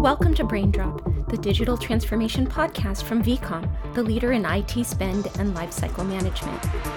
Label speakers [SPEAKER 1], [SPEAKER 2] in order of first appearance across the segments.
[SPEAKER 1] Welcome to Braindrop, the digital transformation podcast from VCOM, the leader in IT spend and lifecycle management.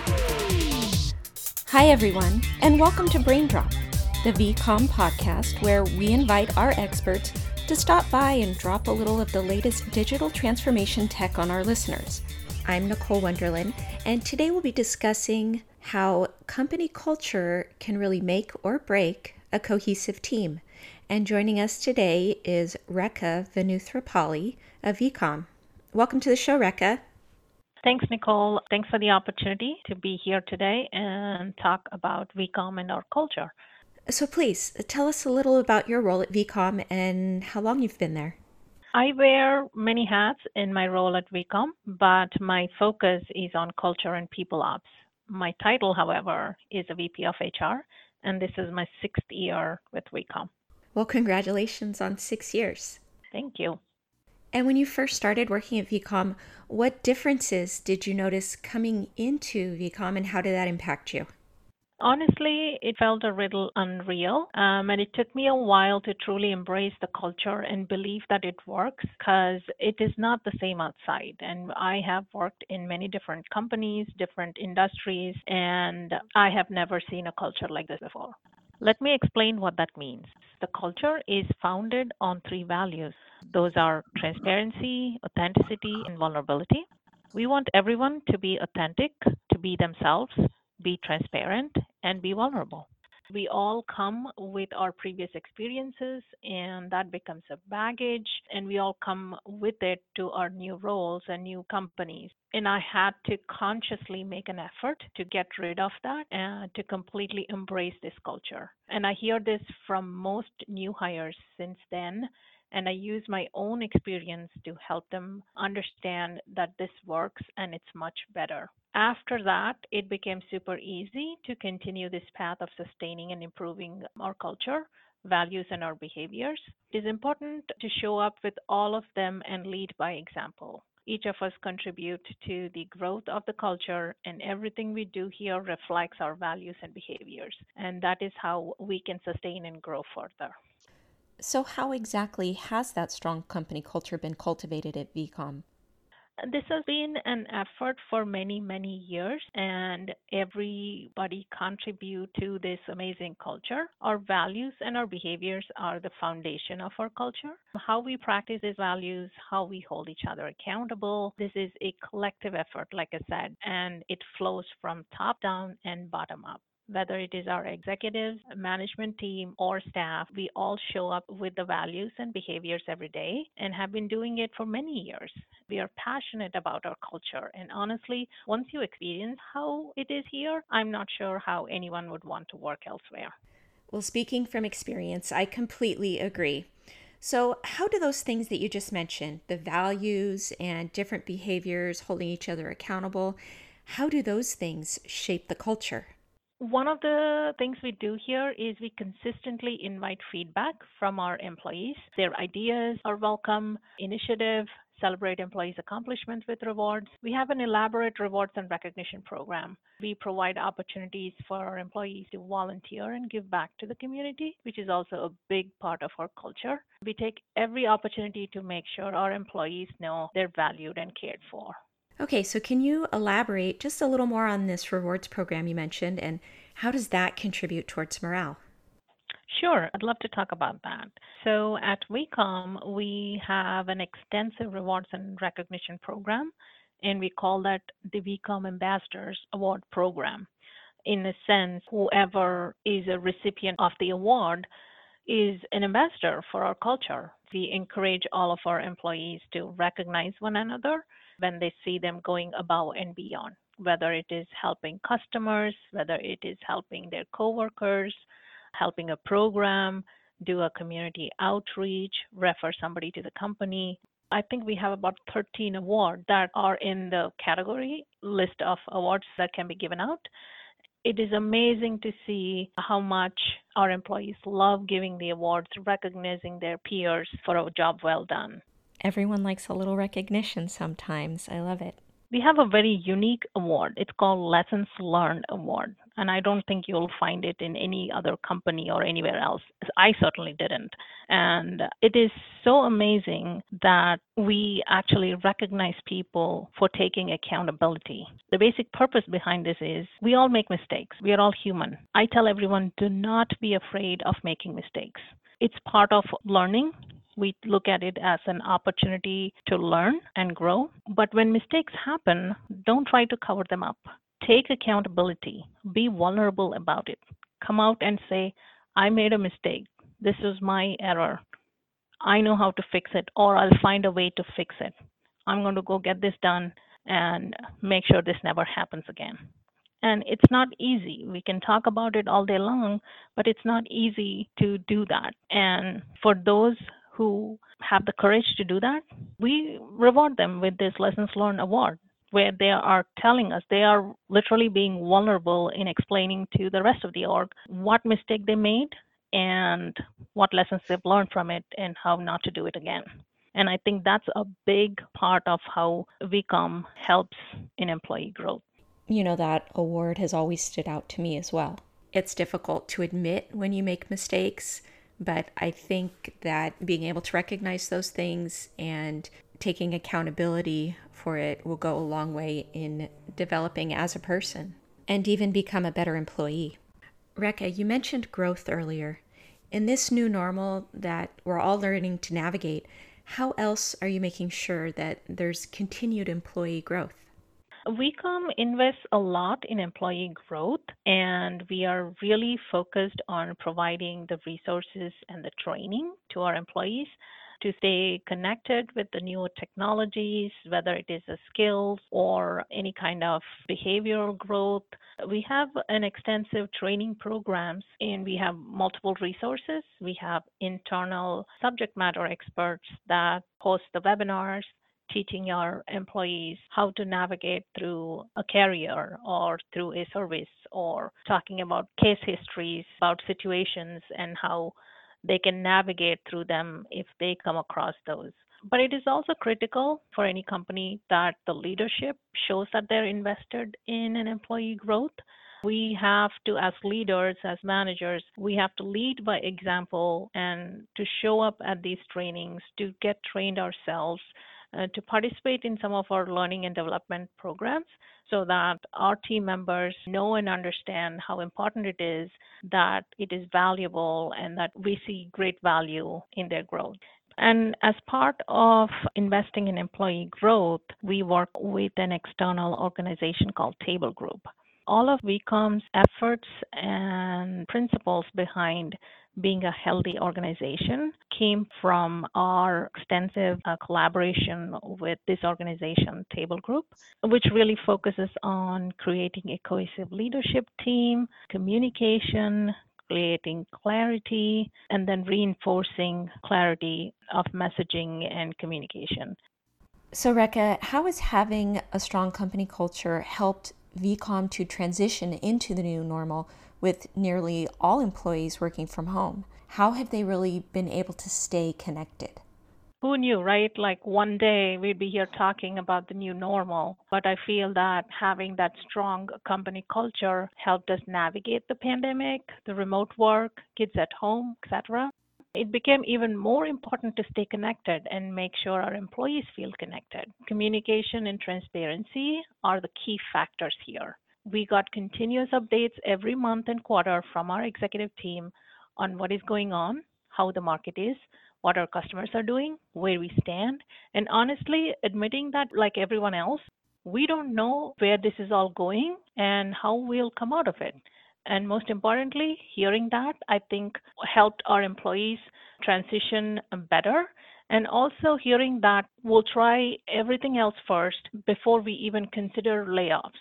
[SPEAKER 1] Hi, everyone, and welcome to Braindrop, the VCOM podcast where we invite our experts to stop by and drop a little of the latest digital transformation tech on our listeners. I'm Nicole Wunderlin, and today we'll be discussing how company culture can really make or break a cohesive team. And joining us today is Rekha Venuthrapalli of VCOM. Welcome to the show, Rekha.
[SPEAKER 2] Thanks, Nicole. Thanks for the opportunity to be here today and talk about VCOM and our culture.
[SPEAKER 1] So please, tell us a little about your role at VCOM and how long you've been there.
[SPEAKER 2] I wear many hats in my role at VCOM, but my focus is on culture and people ops. My title, however, is a VP of HR, and this is my 6th year with VCOM.
[SPEAKER 1] Well, congratulations on 6 years.
[SPEAKER 2] Thank you.
[SPEAKER 1] And when you first started working at VCOM, what differences did you notice coming into VCOM and how did that impact you?
[SPEAKER 2] Honestly, it felt a little unreal, and it took me a while to truly embrace the culture and believe that it works because it is not the same outside. And I have worked in many different companies, different industries, and I have never seen a culture like this before. Let me explain what that means. The culture is founded on 3 values. Those are transparency, authenticity, and vulnerability. We want everyone to be authentic, to be themselves, be transparent, and be vulnerable. We all come with our previous experiences, and that becomes a baggage, and we all come with it to our new roles and new companies. And I had to consciously make an effort to get rid of that and to completely embrace this culture. And I hear this from most new hires since then, and I use my own experience to help them understand that this works and it's much better. After that, it became super easy to continue this path of sustaining and improving our culture, values, and our behaviors. It is important to show up with all of them and lead by example. Each of us contribute to the growth of the culture, and everything we do here reflects our values and behaviors. And that is how we can sustain and grow further.
[SPEAKER 1] So how exactly has that strong company culture been cultivated at VCOM?
[SPEAKER 2] This has been an effort for many, many years, and everybody contribute to this amazing culture. Our values and our behaviors are the foundation of our culture. How we practice these values, how we hold each other accountable. This is a collective effort, like I said, and it flows from top down and bottom up. Whether it is our executives, management team, or staff, we all show up with the values and behaviors every day and have been doing it for many years. We are passionate about our culture, and honestly, once you experience how it is here, I'm not sure how anyone would want to work elsewhere.
[SPEAKER 1] Well, speaking from experience, I completely agree. So, how do those things that you just mentioned, the values and different behaviors, holding each other accountable, how do those things shape the culture?
[SPEAKER 2] One of the things we do here is we consistently invite feedback from our employees. Their ideas are welcome, initiative, celebrate employees' accomplishments with rewards. We have an elaborate rewards and recognition program. We provide opportunities for our employees to volunteer and give back to the community, which is also a big part of our culture. We take every opportunity to make sure our employees know they're valued and cared for.
[SPEAKER 1] Okay, so can you elaborate just a little more on this rewards program you mentioned and how does that contribute towards morale?
[SPEAKER 2] Sure, I'd love to talk about that. So at WeCom, we have an extensive rewards and recognition program, and we call that the WeCom Ambassadors Award Program. In a sense, whoever is a recipient of the award is an ambassador for our culture. We encourage all of our employees to recognize one another when they see them going above and beyond, whether it is helping customers, whether it is helping their coworkers, helping a program, do a community outreach, refer somebody to the company. I think we have about 13 awards that are in the category list of awards that can be given out. It is amazing to see how much our employees love giving the awards, recognizing their peers for a job well done.
[SPEAKER 1] Everyone likes a little recognition sometimes. I love it.
[SPEAKER 2] We have a very unique award. It's called Lessons Learned Award. And I don't think you'll find it in any other company or anywhere else. I certainly didn't. And it is so amazing that we actually recognize people for taking accountability. The basic purpose behind this is we all make mistakes. We are all human. I tell everyone, do not be afraid of making mistakes. It's part of learning. We look at it as an opportunity to learn and grow. But when mistakes happen, don't try to cover them up. Take accountability. Be vulnerable about it. Come out and say, I made a mistake. This was my error. I know how to fix it, or I'll find a way to fix it. I'm going to go get this done and make sure this never happens again. And it's not easy. We can talk about it all day long, but it's not easy to do that. And for those who have the courage to do that, we reward them with this Lessons Learned Award, where they are telling us, they are literally being vulnerable in explaining to the rest of the org what mistake they made and what lessons they've learned from it and how not to do it again. And I think that's a big part of how VCOM helps in employee growth.
[SPEAKER 1] That award has always stood out to me as well. It's difficult to admit when you make mistakes, but I think that being able to recognize those things and taking accountability for it will go a long way in developing as a person and even become a better employee. Rekha, you mentioned growth earlier. In this new normal that we're all learning to navigate, how else are you making sure that there's continued employee growth?
[SPEAKER 2] VCOM invests a lot in employee growth, and we are really focused on providing the resources and the training to our employees to stay connected with the newer technologies, whether it is a skills or any kind of behavioral growth. We have an extensive training programs and we have multiple resources. We have internal subject matter experts that host the webinars, teaching our employees how to navigate through a career or through a service, or talking about case histories, about situations, and how they can navigate through them if they come across those. But it is also critical for any company that the leadership shows that they're invested in an employee growth. We have to, as leaders, as managers, we have to lead by example and to show up at these trainings, to get trained ourselves, to participate in some of our learning and development programs so that our team members know and understand how important it is, that it is valuable, and that we see great value in their growth. And as part of investing in employee growth, we work with an external organization called Table Group. All of VCOM's efforts and principles behind being a healthy organization came from our extensive collaboration with this organization, Table Group, which really focuses on creating a cohesive leadership team, communication, creating clarity, and then reinforcing clarity of messaging and communication.
[SPEAKER 1] So, Rekha, how has having a strong company culture helped VCOM to transition into the new normal with nearly all employees working from home? How have they really been able to stay connected?
[SPEAKER 2] Who knew, right? Like one day we'd be here talking about the new normal. But I feel that having that strong company culture helped us navigate the pandemic, the remote work, kids at home, etc. It became even more important to stay connected and make sure our employees feel connected. Communication and transparency are the key factors here. We got continuous updates every month and quarter from our executive team on what is going on, how the market is, what our customers are doing, where we stand, and honestly admitting that, like everyone else, we don't know where this is all going and how we'll come out of it. And most importantly, hearing that, I think, helped our employees transition better. And also hearing that we'll try everything else first before we even consider layoffs.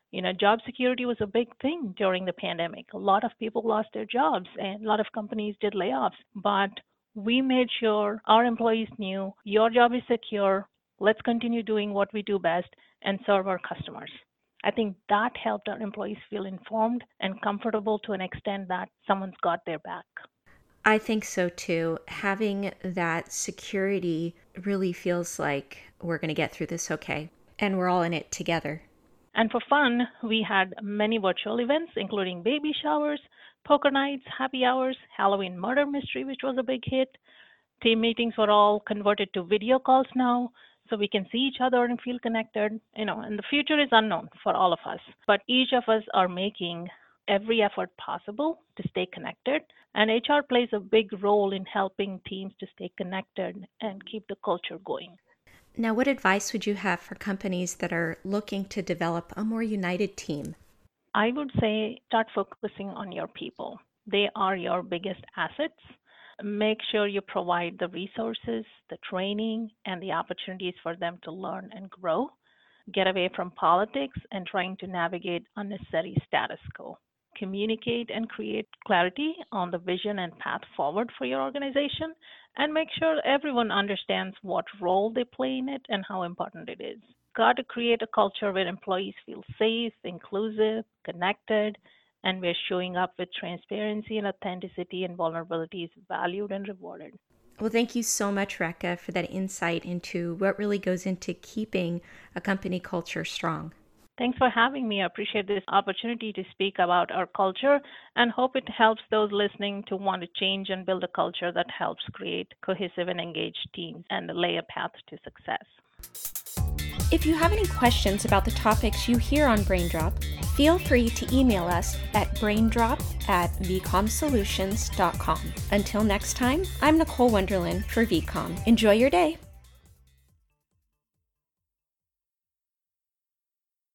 [SPEAKER 2] Job security was a big thing during the pandemic. A lot of people lost their jobs and a lot of companies did layoffs. But we made sure our employees knew your job is secure. Let's continue doing what we do best and serve our customers. I think that helped our employees feel informed and comfortable to an extent that someone's got their back.
[SPEAKER 1] I think so too. Having that security really feels like we're going to get through this okay. And we're all in it together.
[SPEAKER 2] And for fun, we had many virtual events, including baby showers, poker nights, happy hours, Halloween murder mystery, which was a big hit. Team meetings were all converted to video calls now, so we can see each other and feel connected. And the future is unknown for all of us, but each of us are making every effort possible to stay connected. And HR plays a big role in helping teams to stay connected and keep the culture going.
[SPEAKER 1] Now, what advice would you have for companies that are looking to develop a more united team?
[SPEAKER 2] I would say start focusing on your people. They are your biggest assets. Make sure you provide the resources, the training, and the opportunities for them to learn and grow. Get away from politics and trying to navigate unnecessary status quo. Communicate and create clarity on the vision and path forward for your organization, and make sure everyone understands what role they play in it and how important it is. Got to create a culture where employees feel safe, inclusive, connected, and where showing up with transparency and authenticity and vulnerability is valued and rewarded.
[SPEAKER 1] Well, thank you so much, Rekha, for that insight into what really goes into keeping a company culture strong.
[SPEAKER 2] Thanks for having me. I appreciate this opportunity to speak about our culture and hope it helps those listening to want to change and build a culture that helps create cohesive and engaged teams and lay a path to success.
[SPEAKER 1] If you have any questions about the topics you hear on BrainDrop, feel free to email us at braindrop@vcomsolutions.com. Until next time, I'm Nicole Wunderlin for VCOM. Enjoy your day.